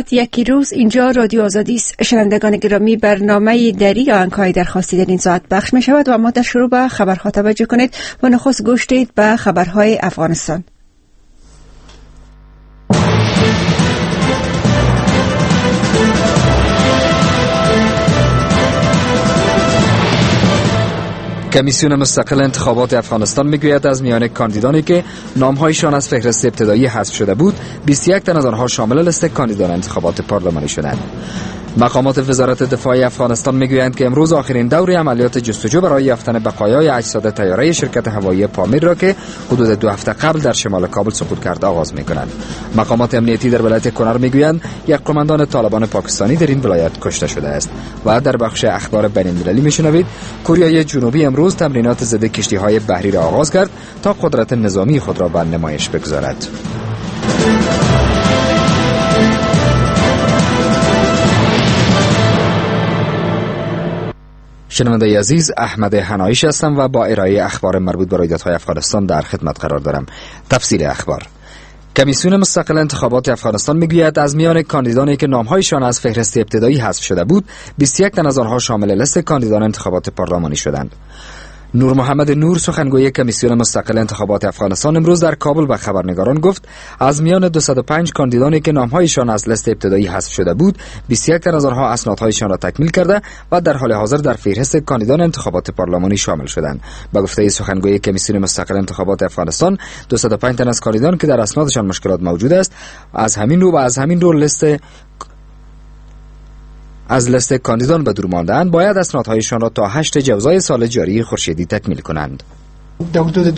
ساعت 1 روز اینجا رادیو آزادی است. شنوندگان گرامی، برنامه دری یا انکای درخواستی در این ساعت پخش می شود و ما در شروع به خبرها توجه کنید و نخست گوش دهید به خبرهای افغانستان. کمیسیون مستقل انتخابات افغانستان میگوید از میان کاندیدانی که نامهایشان از فهرست ابتدایی حذف شده بود، 21 تن از آنها شامل لیست کاندیدان انتخابات پارلمانی شدند. مقامات وزارت دفاع افغانستان میگویند که امروز آخرین دور عملیات جستجو برای یافتن بقایای اجساد طیاره شرکت هوایی پامیر را که حدود 2 هفته قبل در شمال کابل سقوط کرد آغاز میکنند. مقامات امنیتی در ولایت کنر میگویند یک قماندان طالبان پاکستانی در این ولایت کشته شده است. و در بخش اخبار بین‌المللی میشنوید کره جنوبی امروز تمرینات ضد کشتی‌های بحری را آغاز کرد تا قدرت نظامی خود را به نمایش بگذارد. شنونده عزیز، احمد حنایش هستم و با ارائه اخبار مربوط به رویدادهای افغانستان در خدمت قرار دارم. تفصیل اخبار. کمیسیون مستقل انتخابات افغانستان میگوید از میان کاندیدانی که نامهایشان از فهرست ابتدایی حذف شده بود، 21 تن از آنها شامل لیست کاندیدان انتخابات پارلمانی شدند. نور محمد نور، سخنگوی کمیسیون مستقل انتخابات افغانستان، امروز در کابل به خبرنگاران گفت از میان 205 کاندیدانی که نامهایشان از لیست ابتدایی حذف شده بود، 21 تن از آنها اسنادهایشان را تکمیل کرده و در حال حاضر در فهرست کاندیدان انتخابات پارلمانی شامل شدند. با گفته سخنگوی کمیسیون مستقل انتخابات افغانستان، 205 تن از کاندیدان که در اسنادشان مشکلات موجود است، از همین رو از لیست کاندیدان به دور مانده‌اند باید اسنادهایشان را تا 8 جوزای سال جاری خورشیدی تکمیل کنند. در حدود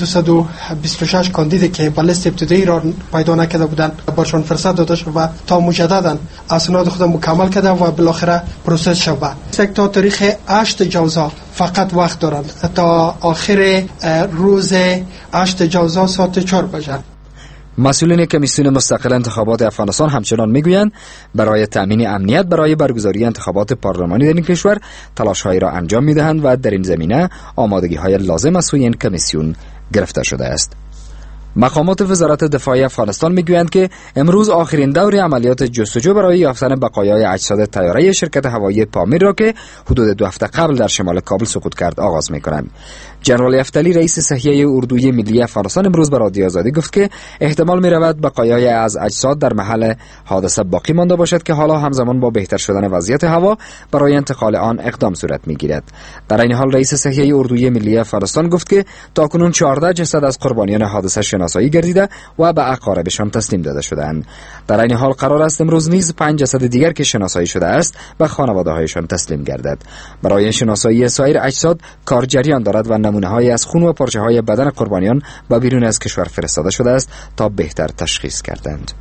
226 کاندید که با لیست ابتدایی را پیدا نکرده بودند برشان فرصت داده شد و تا مجددا اسناد خود مکمل کرده و بالاخره پروسس شود. تا تاریخ 8 جوزا فقط وقت دارند تا آخر روز 8 جوزا ساعت 4 بجه. مسئولین کمیسیون مستقل انتخابات افغانستان همچنان میگویند برای تامین امنیت برای برگزاری انتخابات پارلمانی در این کشور تلاش‌هایی را انجام میدهند و در این زمینه آمادگی‌های لازم از سوی این کمیسیون گرفته شده است. مقامات وزارت دفاع افغانستان میگویند که امروز آخرین دور عملیات جستجو برای یافتن بقایای اجساد طیاره شرکت هوایی پامیر را که حدود 2 هفته قبل در شمال کابل سقوط کرد آغاز میکنند. جنرال یفتلی، رئیس صحیحه اردوی ملی افغانستان، امروز به رادیو آزادی گفت که احتمال میرود بقایای از اجساد در محل حادثه باقی مانده باشد که حالا همزمان با بهتر شدن وضعیت هوا برای انتقال آن اقدام صورت میگیرد. در این حال رئیس صحیحه اردوی ملی افغانستان گفت که تاکنون 14 جسد از قربانیان حادثه شناسایی گردیده و به اقاربشان تسلیم داده شدند. در این حال قرار است امروز نیز 5 جسد دیگر که شناسایی شده است به خانواده‌هایشان تسلیم گردد. برای شناسایی سایر اجساد کار جریان دارد و نمونه‌هایی از خون و پارچه‌های بدن قربانیان به بیرون از کشور فرستاده شده است تا بهتر تشخیص کردند.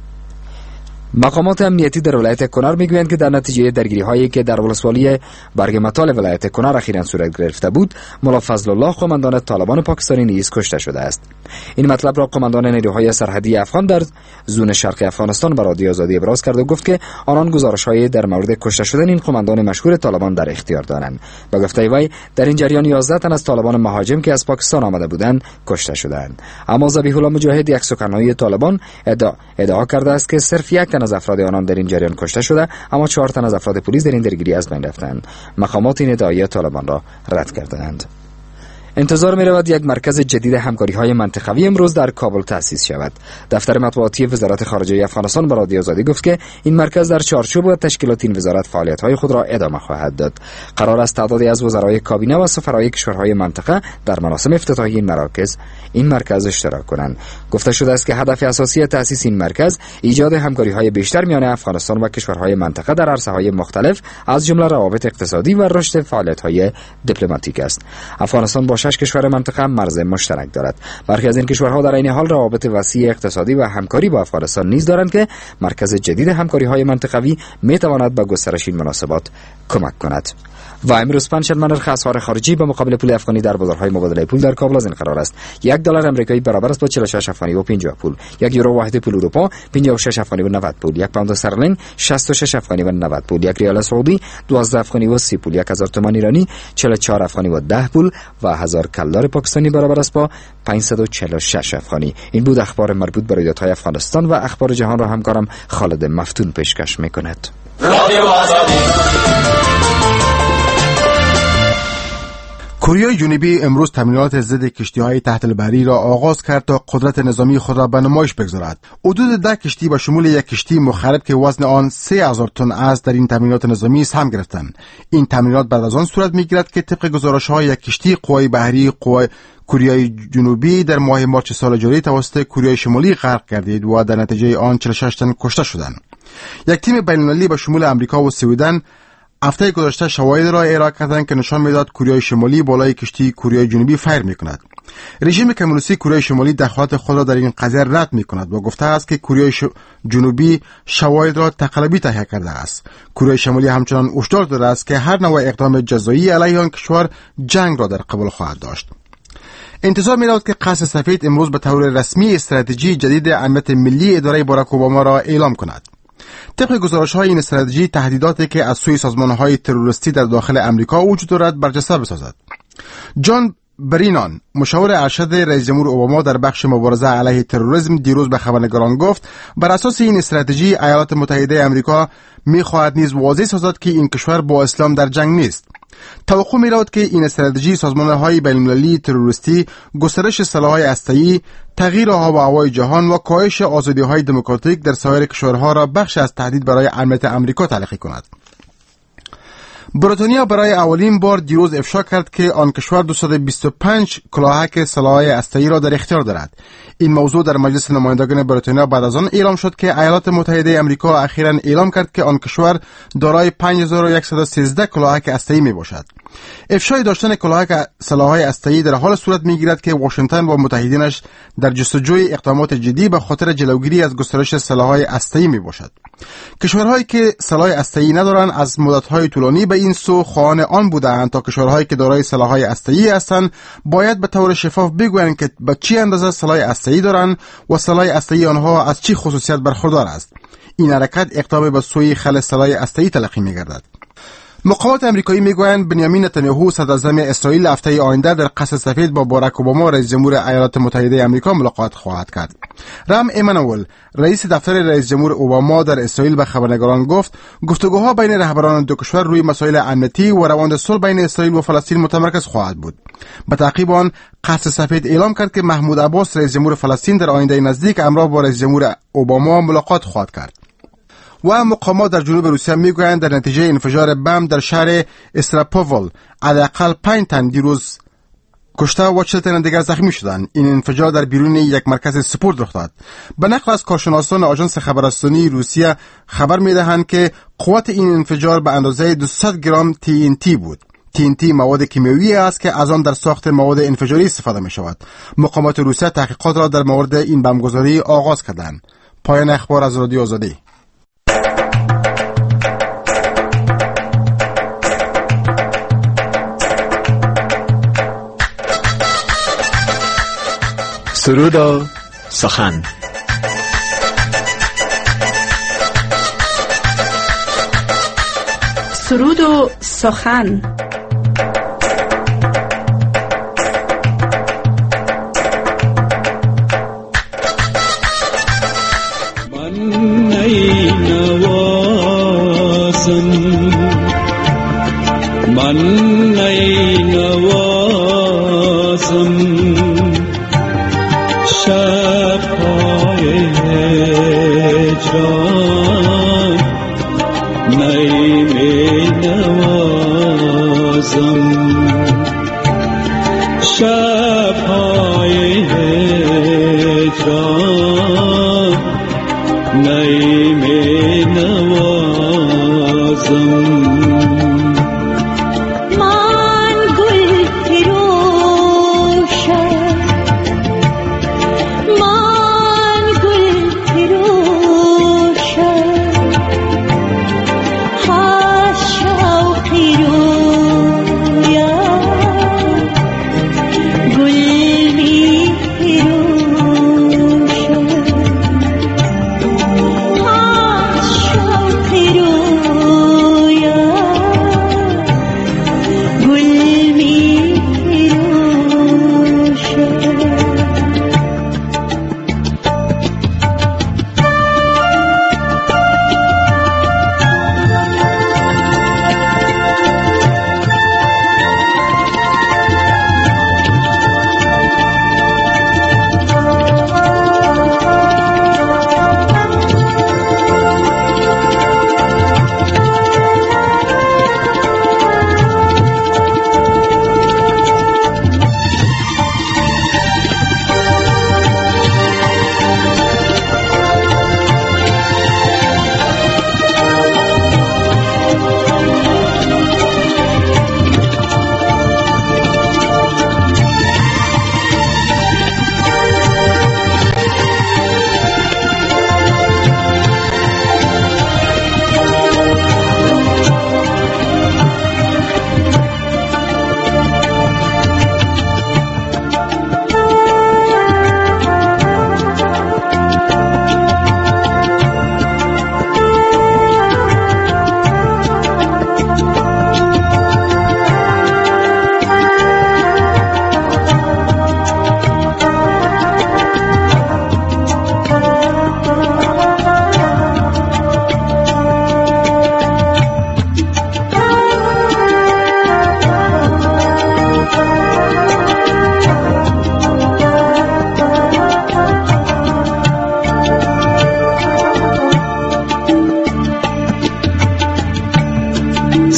مقامات امنیتی در ولایت کنر میگویند که در نتیجه درگیری‌هایی که در ولسوالی برگمتال ولایت کنر اخیراً صورت گرفته بود، ملا فضل الله، قماندان طالبان پاکستانی، نیز کشته شده است. این مطلب را قماندان نیروهای سرحدی افغان در زون شرق افغانستان به رادیو آزادی ابراز کرد و گفت که آنان گزارش‌های در مورد کشته شدن این قماندان مشهور طالبان در اختیار دارند. به گفته وی در این جریان 11 تن از طالبان مهاجم که از پاکستان آمده بودند کشته شدند. اما ذبیح الله مجاهد، یک سخنگوی طالبان، ادعا کرده است که صرف یک تن از افراد آنان در این جریان کشته شده، اما 4 تن از افراد پلیس در این درگیری از بین رفتند. مقامات این ادعای طالبان را رد کردند. انتظار می رود یک مرکز جدید همکاری‌های منطقوی امروز در کابل تأسیس شود. دفتر مطبوعاتی وزارت خارجه افغانستان به رادیو آزادی گفت که این مرکز در چارچوب تشکیلات این وزارت فعالیت‌های خود را ادامه خواهد داد. قرار است تعدادی از وزرای کابینه و سفرای کشورهای منطقه در مراسم افتتاحی این مرکز اشتراک کنند. گفته شده است که هدف اساسی تأسیس این مرکز ایجاد همکاری‌های بیشتر میان افغانستان و کشورهای منطقه در عرصه‌های مختلف از جمله روابط اقتصادی و رشد فعالیت‌های دیپلماتیک است. افغانستان با 6 کشور منطقه مرز مشترک دارد. برخی از این کشورها در این حال روابط وسیع اقتصادی و همکاری با افغانستان نیز دارند که مرکز جدید همکاری‌های منطقوی می‌تواند به گسترش این مناسبات کمک کند. و امروز پنجشنبه نرخ اسعار خارجی به مقابل پول افغانی در بازارهای مبادله پول در کابل از این قرار است: $1 آمریکایی برابر است با 46 افغانی و 50 پول. 1 یورو واحد پول اروپا 56 افغانی و 90 پول. 1 پوند استرلینگ 66 افغانی و 90 پول. 1 ریال سعودی 12 افغانی و 30 پول. 1000 تومان ایرانی 44 افغانی و 10 پول و 1000 کلدار پاکستانی برابر است با 546 افغانی. این بود اخبار مربوط به رویدادهای افغانستان و اخبار جهان را همکارم خالد مفتون پیشکش میکند. کره جنوبی امروز تمرینات ضد کشتی‌های تحت البحری را آغاز کرد تا قدرت نظامی خود را به نمایش بگذارد. حدود 10 کشتی به شمول یک کشتی مخرب که وزن آن 3000 تن است در این تمرینات نظامی سهم گرفتند. این تمرینات بعد از آن صورت می‌گیرد که طبق گزارش‌های یک کشتی قوای بحری کره جنوبی در ماه مارس سال جاری توسط کره شمالی غرق گردید و در نتیجه آن 46 تن کشته شدند. یک تیم بین‌المللی به شمول آمریکا و سوئدن هفته گذشته شواهد را ارائه کردند که نشان میداد کره شمالی بالای کشتی کره جنوبی فیر میکند. رژیم کمونیستی کره شمالی دخالت خود را در این قضیه رد میکند و گفته است که کره جنوبی شواهد را تقلبی تهیه کرده است. کره شمالی همچنان هشدار داده است که هر نوع اقدام جزایی علیه آن کشور جنگ را در قبال خواهد داشت. انتظار می‌رود که قصر سفید امروز به طور رسمی استراتژی جدید امنیت ملی اداره باراک اوباما را اعلام کند. طبق گزارش‌های این استراتژی تهدیداتی که از سوی سازمان‌های تروریستی در داخل امریکا وجود دارد برجسته بسازد. جان برینان مشاور ارشد رئیس جمهور اوباما در بخش مبارزه علیه تروریسم دیروز به خبرنگاران گفت بر اساس این استراتژی ایالات متحده آمریکا می‌خواهد نیز واضح سازد که این کشور با اسلام در جنگ نیست. توقع می‌رود که این استراتژی سازمان‌های بین‌المللی تروریستی، گسترش سلاح‌های هسته‌ای، تغییر آب و هوای جهان و کاهش آزادی‌های دموکراتیک در سایر کشورها را بخش از تهدید برای امنیت آمریکا تلقی کند. بریتانیا برای اولین بار دیروز افشا کرد که آن کشور 225 کلاهک سلاح‌های هسته‌ای را در اختیار دارد. این موضوع در مجلس نمایندگان بریتانیا بعد از آن اعلام شد که ایالات متحده آمریکا اخیراً اعلام کرد که آن کشور دارای 5113 کلاهک هسته‌ای میباشد. افشای داشتن کلاهک سلاح‌های هسته‌ای در حال صورت میگیرد که واشنگتن و متحدینش در جستجوی اقدامات جدی به خاطر جلوگیری از گسترش سلاح‌های هسته‌ای میباشد. کشورهایی که سلاح هسته‌ای ندارند از مدت‌های طولانی به این سو خواهان آن بودند تا کشورهایی که دارای سلاح‌های هسته‌ای هستند باید به طور شفاف بگویند که به چه اندازه سلاح هسته‌ای دارند و سلاح هسته‌ای آنها از چه خصوصیت برخوردار است. این حرکت اقدام به سوی خلع سلاح هسته‌ای تلقی می‌گردد. مقامات امریکایی میگویند بنیامین نتانیاهو صدراعظم اسرائیل هفته آینده در قصر سفید با باراک اوباما رئیس جمهور ایالات متحده آمریکا ملاقات خواهد کرد. رام امانوئل رئیس دفتر رئیس جمهور اوباما در اسرائیل به خبرنگاران گفت گفتگوها بین رهبران دو کشور روی مسائل امنیتی و روند صلح بین اسرائیل و فلسطین متمرکز خواهد بود. به تعقیب آن قصر سفید اعلام کرد که محمود عباس رئیس جمهور فلسطین در آینده نزدیک همراه با رئیس جمهور اوباما ملاقات خواهد کرد. و مقامات در جنوب روسیه میگویند در نتیجه انفجار بم در شهر استراپوول حداقل 5 تن دیروز کشته و 40 تن دیگر زخمی شدند. این انفجار در بیرون یک مرکز سپورت رخ داد. به نقل از کارشناسان آژانس خبررسانی روسیه خبر میدهند که قوت این انفجار به اندازه 200 گرم TNT بود. TNT مواد کیمیایی است که از آن در ساخت مواد انفجاری استفاده می شود. مقامات روسیه تحقیقات را در مورد این بمبگذاری آغاز کردند. پایان اخبار از رادیو آزادی. سرود و سخن. سرود و سخن. من نینوازم، من نینوازم شب‌های هجران، نینوازم شب‌های هجران، نینوازم.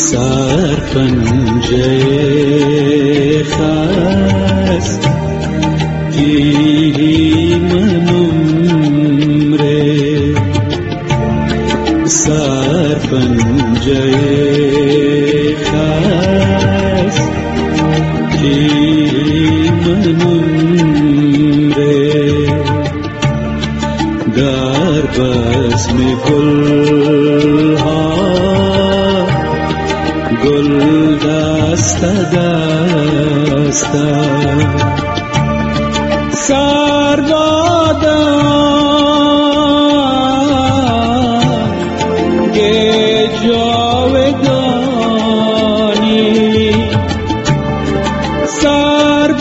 سرپنجه خست دیدی منم ره سرپنجه خست دیدی منم ره در بزم گل ها گل دست دست سر بادم که جاودانی سر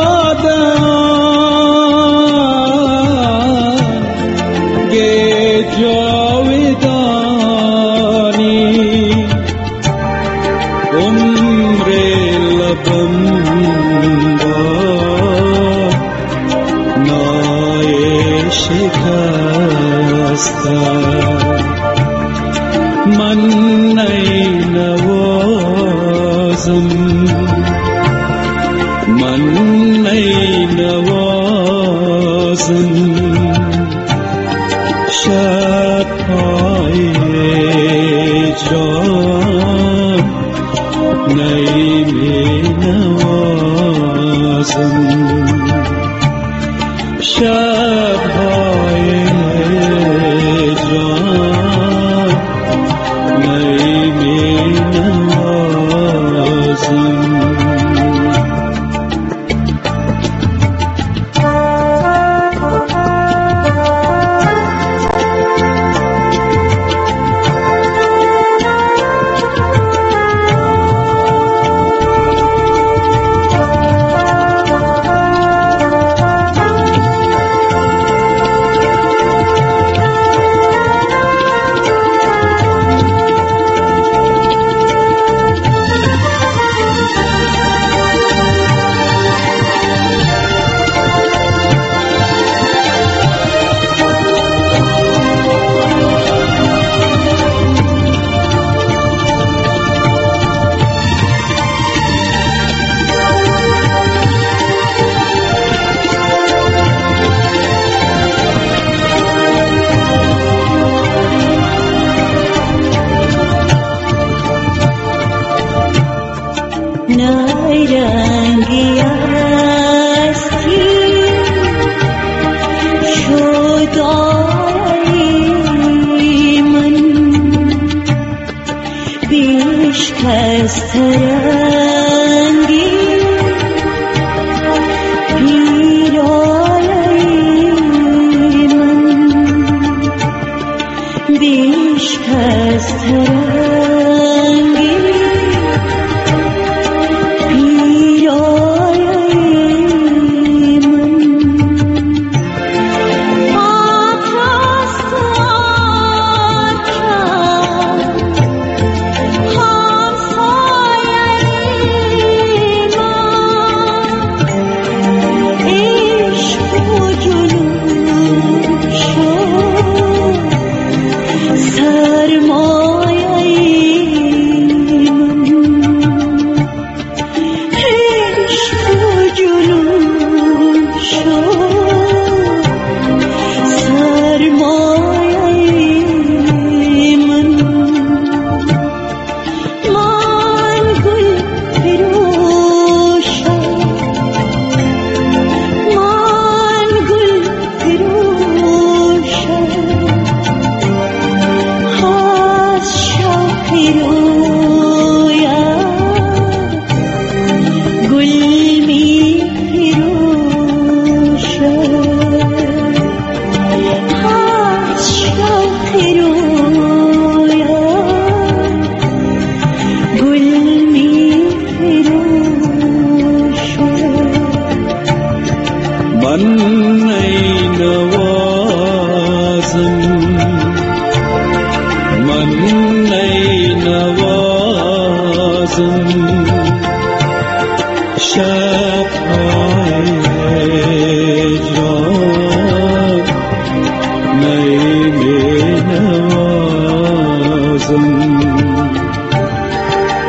بادم که جاودانی عمر لبم با نای شکستم من نینوازم من نینوازم شب‌های جان نینوازم شب‌های جان نینوازم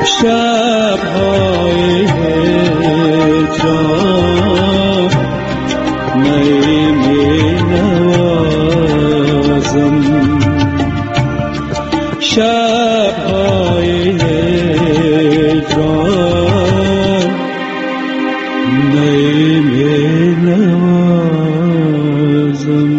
شب‌های هجران نمی‌نوازم، شب‌های هجران نمی‌نوازم.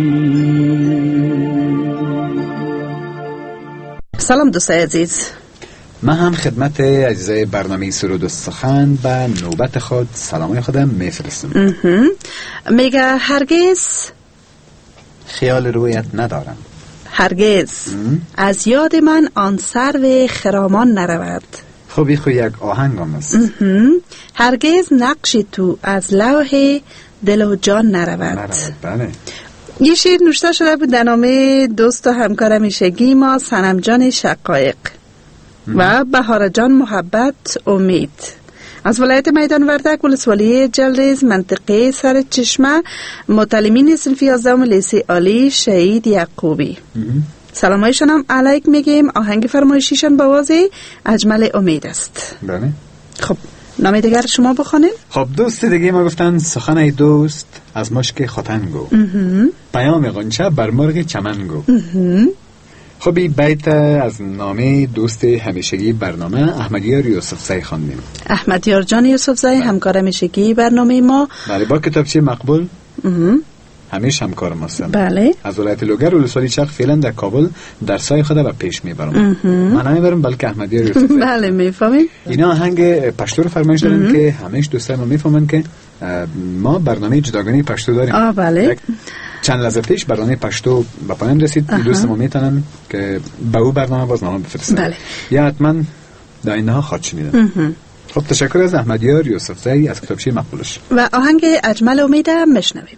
سلام دوستای عزیز، من هم خدمت عزیزای برنامه سرود و سخن به نوبت خود سلامای خودم میفرستم. میگه هرگز خیال رویت ندارم، هرگز از یاد من آن سرو خرامان نرود. خب این خو یک آهنگ هم است. هرگز نقش تو از لوح دل و جان نرود. بله. یه شعر نوشته شده بود در نام دوست و همکار همیشگی ما صنم جان شقایق و بهار جان محبت امید از ولایت میدان وردک ولسوالی جلریز منطقه سر چشمه، متعلمین صنف 11 لیسه عالی شهید یعقوبی. سلامایشان هم علیک میگیم. آهنگ فرمایشیشان با آواز اجمل امید است. بله. خب نام دیگر شما بخونین. خب دوست دیگه ما گفتن سخن ای دوست از مشک ختنگو، پیام غنچه بر مرغ چمنگو. خب این بیت از نامه دوست همیشگی برنامه احمدیار یوسفزی خواندیم. احمدیار جان یوسفزی همکار همیشگی برنامه ما. بله، با کتابچه مقبول همیشه همکار ما هستن. بله. از ولایت لوگر ولسوالی چرخ فعلا در کابل درسای خود را پیش میبرم. من نمیبرم بلکه احمدیار یوسفزی. بله میفهمیم. اینا آهنگ پشتو رو فرمایش دارن که همیشه دوستان ما میفهمن که ما برنامه جداگانه پشتو داریم. بله. چند لحظه پیش برنامه پشتو به پایان رسید. دوست ما میتونن که به او برنامه بازنامه بفرستن. بله. یا حتما در اینها خواهد شنیدن. خب تشکر از احمدیار یوسفزی از کتابچه مقبولش. و آهنگ اجمل امید هم میشنویم.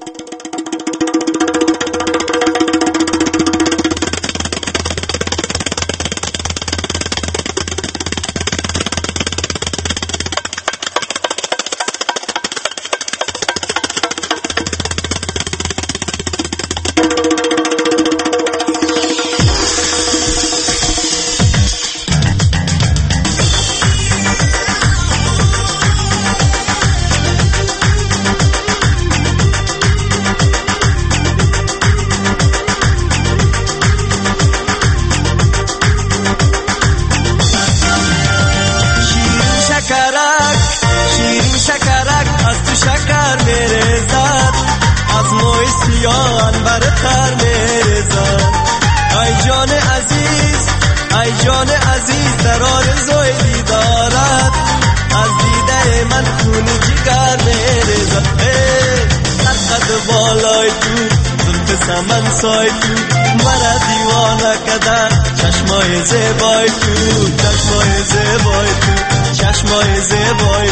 من سای تو مرا دیوانه کده چشمای زیبای تو، چشمای زیبای تو، چشمای زیبای تو.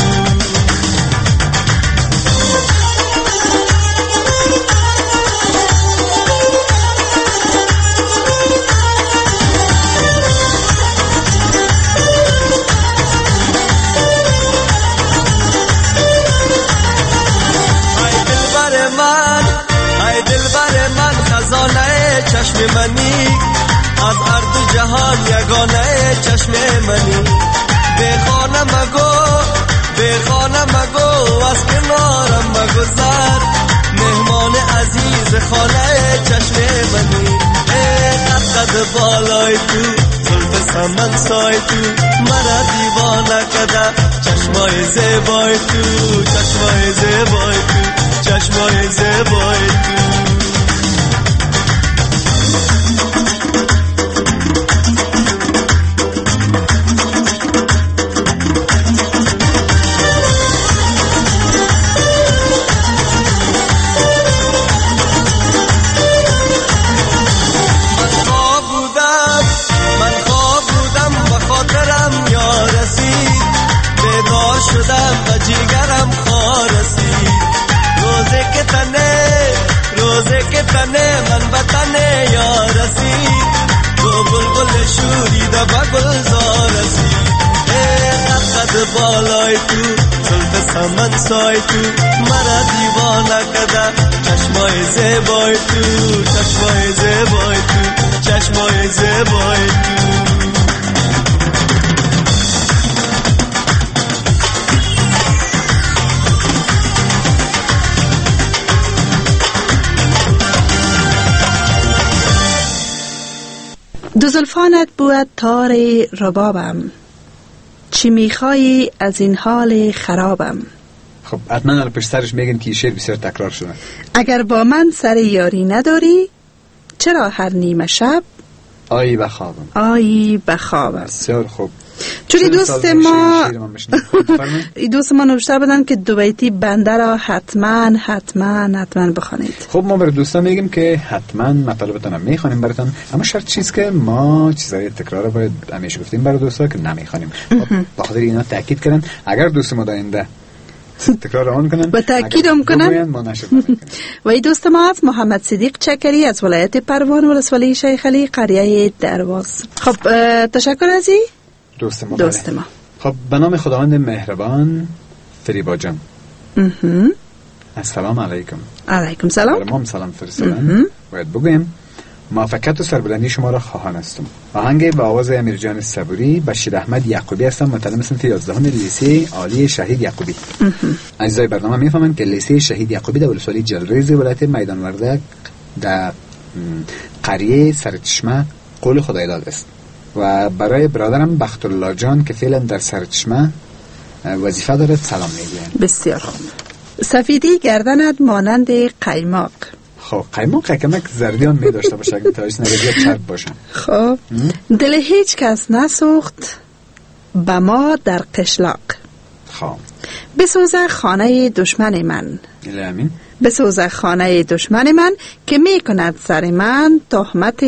چشم منی از ارض جهان یگانه چشم منی، به خانه مگو، به خانه مگو، از کنارم مگذر، مهمان عزیز خانه چشم منی. قد بالای تو، زلف سمن سای تو، مرا دیوانه کده چشمای زیبای تو، چشمای زیبای تو، چشمای زیبای تو. جیگرم خارسی روزه که تنه من بطنه یا رسید، تو بلبل شوریده با گلزار رسید. قد بالای تو، زلف سمن سای تو، مرا دیوانه کده چشمای زیبای تو، چشمای زیبای تو، چشمای زیبای تو. زلفانت بود تار ربابم، چی میخوایی از این حال خرابم. خب حتما الان پشت سرش میگن که این شعر بسیار تکرار شده. اگر با من سر یاری نداری، چرا هر نیمه شب آیی بخوابم. آیی بخوابم. بسیار خوب. چون دوست ما نوشته بودن که دو بیتی بنده را حتما بخوانید. خب ما برای دوستان میگیم که حتما مطالبتون میخوانیم براتون، اما شرط چیز که ما چیزای تکرار باید همیشه گفتیم برای دوستا که نمیخوانیم. با خاطر اینا تاکید کردن اگر دوست ما داینده تکرار آن کنن و تاکید هم کنن. و این دوست ما از محمد صدیق چکری از ولایت پروان ولسوالی شیخ علی قریه درواز. خب تشکر ازی دوست ما. خب به نام خداوند مهربان، فریبا جان. السلام علیکم. علیکم سلام. برای ما سلام فرستادن. باید بگویم موافقت و سربلندی شما را خواهان هستم. آهنگ با آواز امیر جان صبوری. بشیر احمد یعقوبی هستم، متعلم صنف 11 لیسه عالی شهید یعقوبی. عزیزای برنامه میفهمن که لیسه شهید یعقوبی در ولسوالی جلریز ولایت میدان وردک در قریه سرچشمه قول خدایداد است. و برای برادرم بختالله جان که فعلا در سرچشمه وظیفه دارد سلام میگویم. بسیار خوب. سفیدی گردنت مانند قیماق. خب قیماق کمک زردیان می داشته باشه اگه تاریس نگردی چرب باشه. خب دل هیچ کس نسوخت با ما در قشلاق. خب بسوزه خانه دشمن من. امین. بسوزه خانه دشمن من که می کند سر من تهمت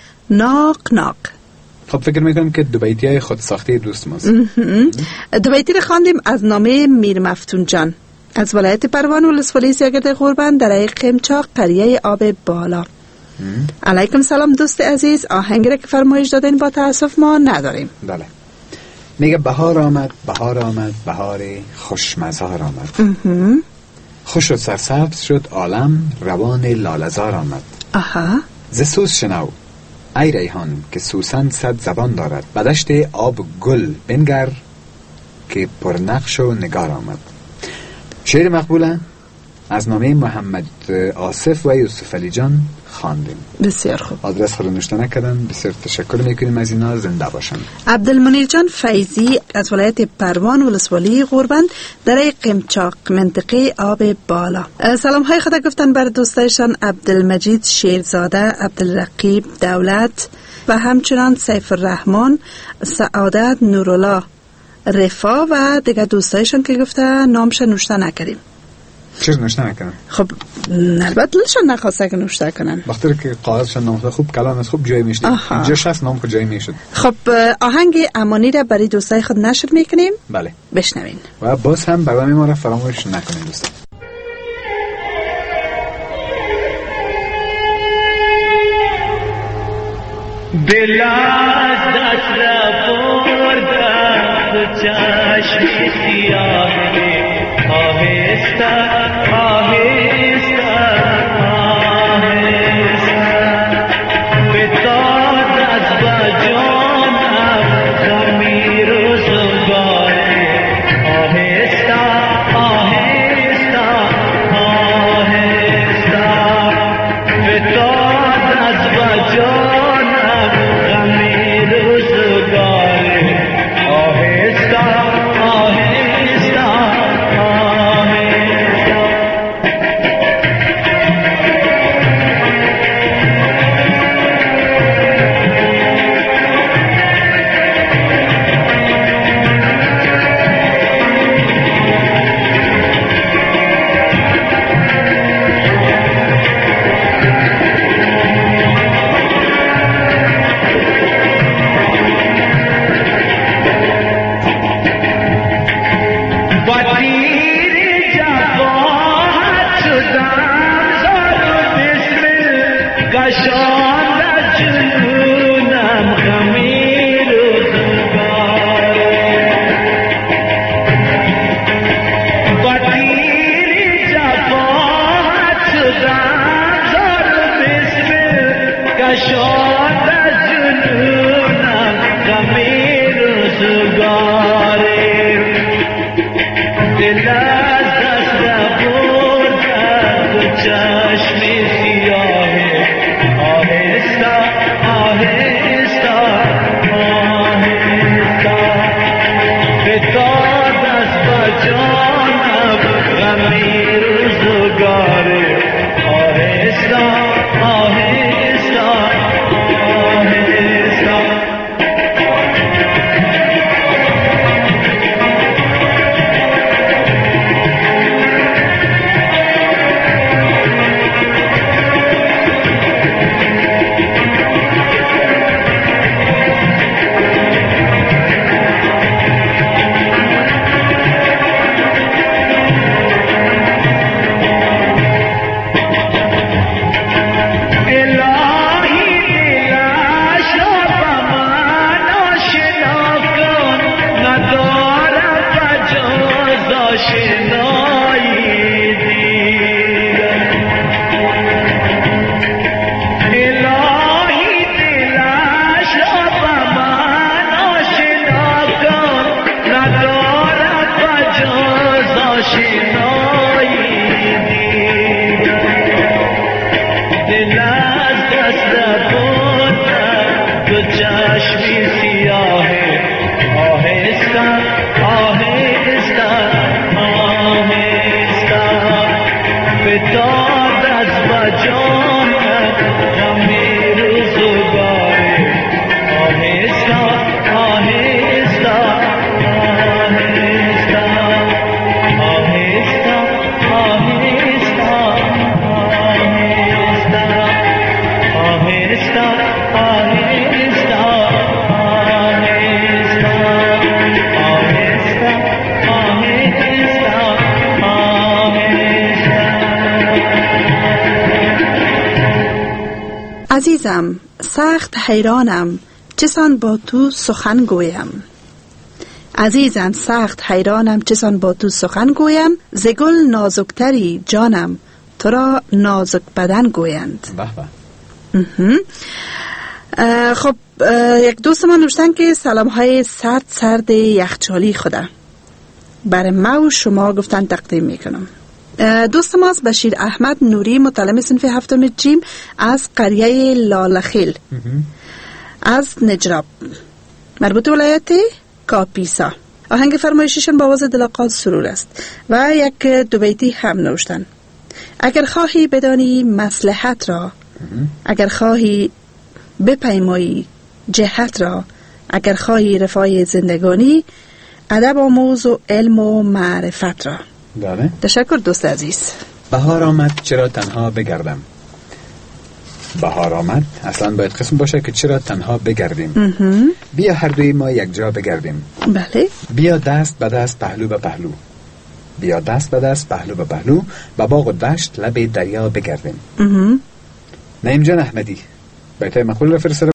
ناق. خب فکر میکنم که دو بیتی های خود ساخته دوست ماست. دو بیتی رو خواندیم از نامه میر مفتون جان از ولایت پروان ولسوالی سیاگرد قربان در قمچاق قریه آب بالا. علیکم سلام دوست عزیز. آهنگی را که فرمایش دادین با تاسف ما نداریم. بله. میگه بهار آمد بهار خوشمزار آمد. خوش و سرسبز شد عالم، روان لالزار آمد. ز سوز شنو ای ریحان که سوسن 100 زبان دارد، بدشت آب گل بنگر که پرنقش و نگار آمد. شعر مقبوله از نامه محمد آصف و یوسف علی جان خواندیم. بسیار خوب. آدرس خود نوشته نکردن. بسیار تشکر میکنیم از اینا. زنده باشن. عبدالمنیر جان فیضی از ولایت پروان ولسوالی قربان در قمچاق منطقه آب بالا. سلام های خدا گفتن بر دوستایشان عبدالمجید شیرزاده، عبدالرقیب دولت و همچنان سیف الرحمن، سعادت، نورالله، رفا و دیگه دوستایشان که گفته نامش نوشته نکردیم. چرا نوشته نکنن؟ خب البته دلشان نخواسته که نوشته کنن. وقتی که قاعدشان نامه خوب کلام از خوب جای میشد. اینجا 60 نام جای میشد. خب آهنگ امانی را برای دوستای خود نشر میکنیم. بله. بشنوین. و باز هم برنامه ما را فراموش نکنید دوستان. دل از دست را بردم تو چشم سیاه آهسته عزیزم سخت حیرانم چسان با تو سخن گویم. عزیزم سخت حیرانم چسان با تو سخن گویم. ز گل نازکتری جانم تو را نازک بدن گویند. به به. خب یک دوست ما نوشتن که سلام های سرد یخچالی خدا برای ما و شما گفتن تقدیم میکنم. دوست ما از بشیر احمد نوری متعلم صنف هفتم جیم از قریه لالخیل از نجراب مربوط ولایت کاپیسا. آهنگ فرمایششون با آواز دلاقات سرور است و یک دو بیتی هم نوشتن. اگر خواهی بدانی مصلحت را، اگر خواهی بپیمایی جهت را، اگر خواهی رفاه زندگانی ادب آموز و علم و معرفت را. بله. تشکر دوست عزیز. بهار آمد چرا تنها بگردم. بهار آمد اصلا باید قسم باشه که چرا تنها بگردیم. بیا هر دوی ما یک جا بگردیم. بله. بیا دست به دست پهلو به پهلو، بیا دست به دست پهلو به پهلو به باغ و دشت لب دریا بگردیم. نعیم جان احمدی بیت مقول را فرستاده